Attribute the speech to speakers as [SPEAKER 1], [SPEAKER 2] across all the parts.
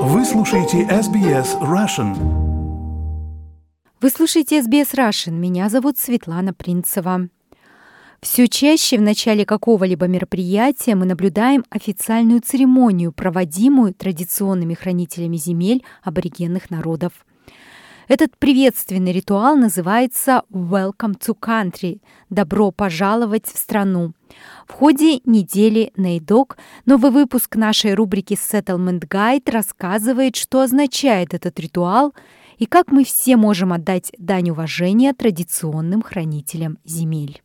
[SPEAKER 1] Вы слушаете SBS Russian.
[SPEAKER 2] Вы слушаете SBS Russian. Меня зовут Светлана Принцева. Все чаще в начале какого-либо мероприятия мы наблюдаем официальную церемонию, проводимую традиционными хранителями земель аборигенных народов. Этот приветственный ритуал называется «Welcome to Country» – «Добро пожаловать в страну». В ходе недели NAIDOC новый выпуск нашей рубрики Settlement Guide рассказывает, что означает этот ритуал и как мы все можем отдать дань уважения традиционным хранителям земель.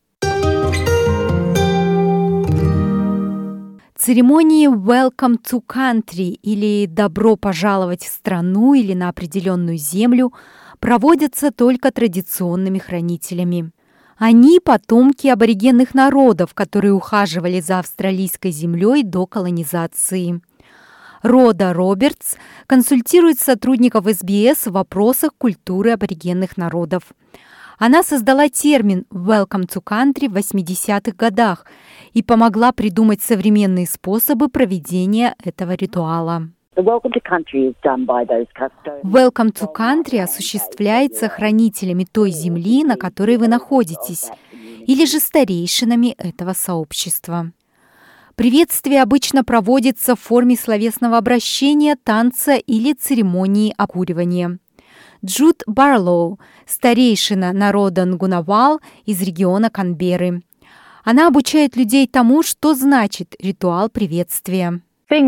[SPEAKER 2] Церемонии «Welcome to Country» или «Добро пожаловать в страну» или на определенную землю проводятся только традиционными хранителями. Они – потомки аборигенных народов, которые ухаживали за австралийской землей до колонизации. Рода Робертс консультирует сотрудников SBS в вопросах культуры аборигенных народов. Она создала термин «Welcome to Country» в 80-х годах и помогла придумать современные способы проведения этого ритуала.
[SPEAKER 3] Welcome
[SPEAKER 2] to Country осуществляется хранителями той земли, на которой вы находитесь, или же старейшинами этого сообщества. Приветствие обычно проводится в форме словесного обращения, танца или церемонии окуривания. Джуд Барлоу, старейшина народа Нгунавал из региона Канберры. Она обучает людей тому, что значит ритуал приветствия.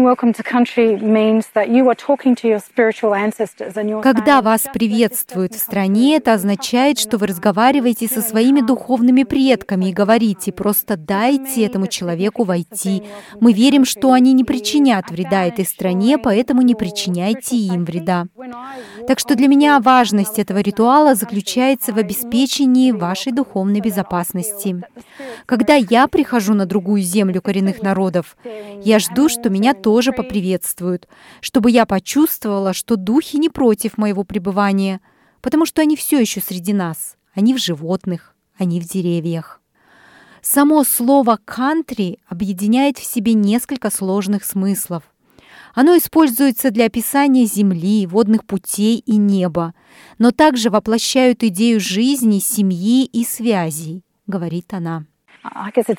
[SPEAKER 2] Когда вас приветствуют в стране, это означает, что вы разговариваете со своими духовными предками и говорите: просто дайте этому человеку войти. Мы верим, что они не причинят вреда этой стране, поэтому не причиняйте им вреда. Так что для меня важность этого ритуала заключается в обеспечении вашей духовной безопасности. Когда я прихожу на другую землю коренных народов, я жду, что меня тоже поприветствуют, чтобы я почувствовала, что духи не против моего пребывания, потому что они все еще среди нас, они в животных, они в деревьях. Само слово «country» объединяет в себе несколько сложных смыслов. Оно используется для описания земли, водных путей и неба, но также воплощают идею жизни, семьи и связей, говорит она.
[SPEAKER 4] Это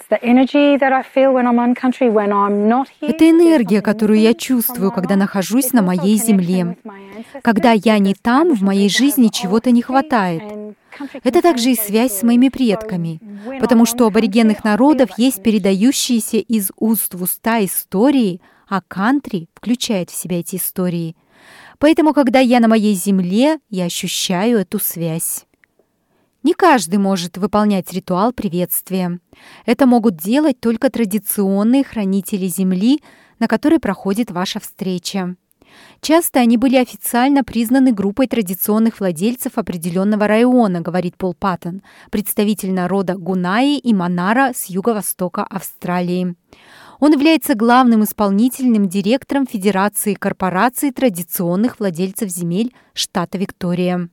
[SPEAKER 2] энергия, которую я чувствую, когда нахожусь на моей земле. Когда я не там, в моей жизни чего-то не хватает. Это также и связь с моими предками, потому что у аборигенных народов есть передающиеся из уст в уста истории, а кантри включает в себя эти истории. Поэтому, когда я на моей земле, я ощущаю эту связь. Не каждый может выполнять ритуал приветствия. Это могут делать только традиционные хранители земли, на которой проходит ваша встреча. Часто они были официально признаны группой традиционных владельцев определенного района, говорит Пол Паттон, представитель народа Гунаи и Манара с юго-востока Австралии. Он является главным исполнительным директором Федерации корпораций традиционных владельцев земель штата Виктория.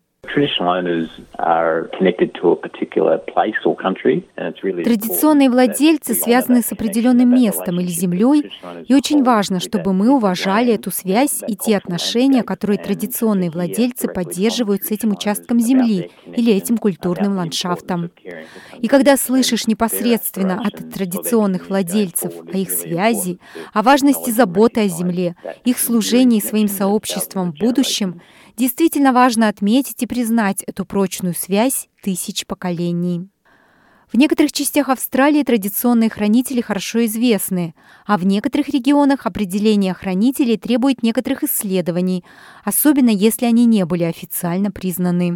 [SPEAKER 2] Традиционные владельцы связаны с определенным местом или землей, и очень важно, чтобы мы уважали эту связь и те отношения, которые традиционные владельцы поддерживают с этим участком земли или этим культурным ландшафтом. И когда слышишь непосредственно от традиционных владельцев о их связи, о важности заботы о земле, их служении своим сообществам в будущем, действительно важно отметить и признать эту прочную связь тысяч поколений. В некоторых частях Австралии традиционные хранители хорошо известны, а в некоторых регионах определение хранителей требует некоторых исследований, особенно если они не были официально признаны.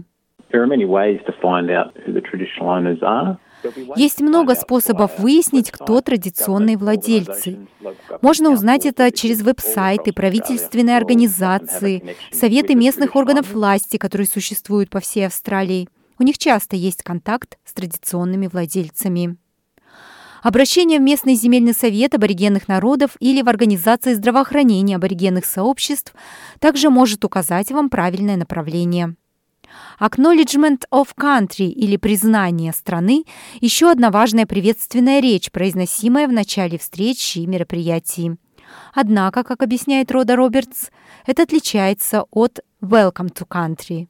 [SPEAKER 2] Есть много способов выяснить, кто традиционные владельцы. Можно узнать это через веб-сайты, правительственные организации, советы местных органов власти, которые существуют по всей Австралии. У них часто есть контакт с традиционными владельцами. Обращение в местный земельный совет аборигенных народов или в организации здравоохранения аборигенных сообществ также может указать вам правильное направление. Acknowledgement of Country или признание страны – еще одна важная приветственная речь, произносимая в начале встречи и мероприятий. Однако, как объясняет Рhoda Робертс, это отличается от «welcome to country».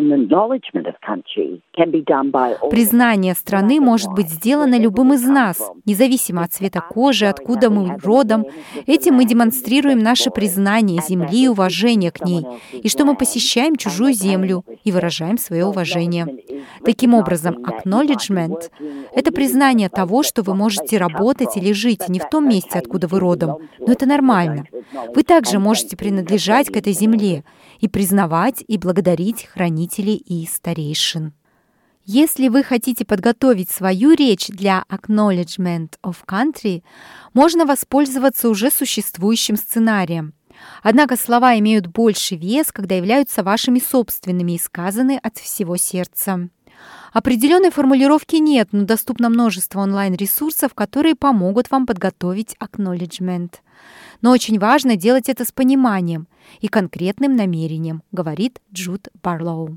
[SPEAKER 2] Признание страны может быть сделано любым из нас, независимо от цвета кожи, откуда мы родом. Этим мы демонстрируем наше признание земли и уважение к ней, и что мы посещаем чужую землю и выражаем свое уважение. Таким образом, acknowledgement — это признание того, что вы можете работать или жить не в том месте, откуда вы родом, но это нормально. Вы также можете принадлежать к этой земле и признавать и благодарить хранителей и старейшин. Если вы хотите подготовить свою речь для Acknowledgement of Country, можно воспользоваться уже существующим сценарием. Однако слова имеют больший вес, когда являются вашими собственными и сказаны от всего сердца. Определенной формулировки нет, но доступно множество онлайн-ресурсов, которые помогут вам подготовить acknowledgement. Но очень важно делать это с пониманием и конкретным намерением, говорит Джуд Барлоу.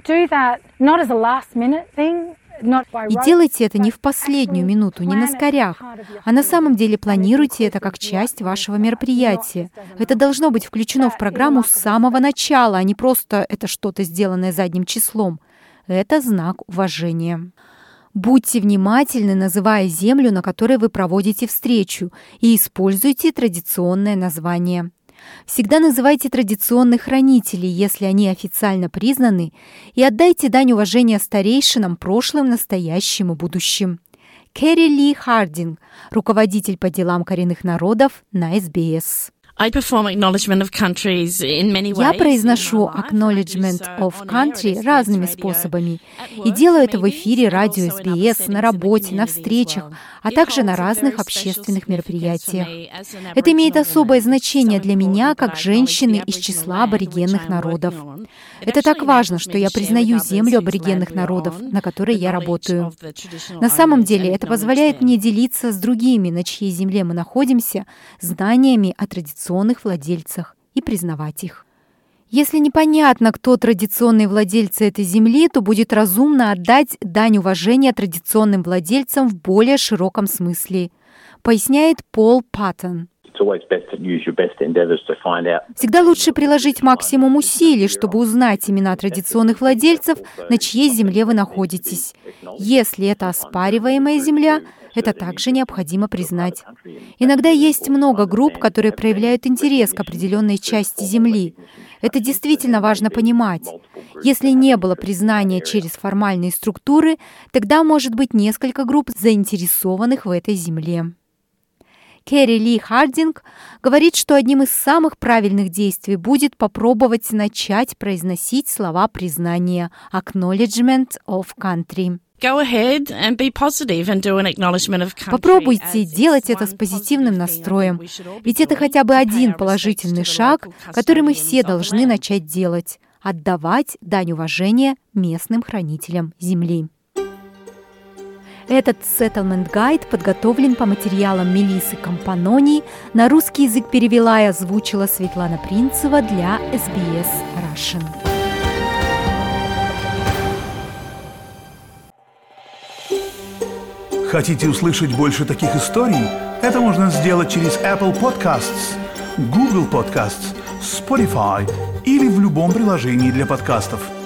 [SPEAKER 2] И делайте это не в последнюю минуту, не на скорях, а на самом деле планируйте это как часть вашего мероприятия. Это должно быть включено в программу с самого начала, а не просто это что-то, сделанное задним числом. Это знак уважения. Будьте внимательны, называя землю, на которой вы проводите встречу, и используйте традиционное название. Всегда называйте традиционных хранителей, если они официально признаны, и отдайте дань уважения старейшинам прошлым, настоящим и будущим. Кэрри Ли Хардинг, руководитель по делам коренных народов на СБС. Я произношу acknowledgement of country разными способами и делаю это в эфире радио СБС, на работе, на встречах, а также на разных общественных мероприятиях. Это имеет особое значение для меня, как женщины из числа аборигенных народов. Это так важно, что я признаю землю аборигенных народов, на которой я работаю. На самом деле, это позволяет мне делиться с другими, на чьей земле мы находимся, знаниями о традиционных владельцах и признавать их. Если непонятно, кто традиционные владельцы этой земли, то будет разумно отдать дань уважения традиционным владельцам в более широком смысле, поясняет Пол Паттон. Всегда лучше приложить максимум усилий, чтобы узнать имена традиционных владельцев, на чьей земле вы находитесь. Если это оспариваемая земля, это также необходимо признать. Иногда есть много групп, которые проявляют интерес к определенной части земли. Это действительно важно понимать. Если не было признания через формальные структуры, тогда может быть несколько групп, заинтересованных в этой земле. Кэрри Ли Хардинг говорит, что одним из самых правильных действий будет попробовать начать произносить слова признания «acknowledgement of country». Попробуйте делать это с позитивным настроем, ведь это хотя бы один положительный шаг, который мы все должны начать делать – отдавать дань уважения местным хранителям земли. Этот Settlement Guide подготовлен по материалам Мелиссы Компанони, на русский язык перевела и озвучила Светлана Принцева для SBS Russian.
[SPEAKER 1] Хотите услышать больше таких историй? Это можно сделать через Apple Podcasts, Google Podcasts, Spotify или в любом приложении для подкастов.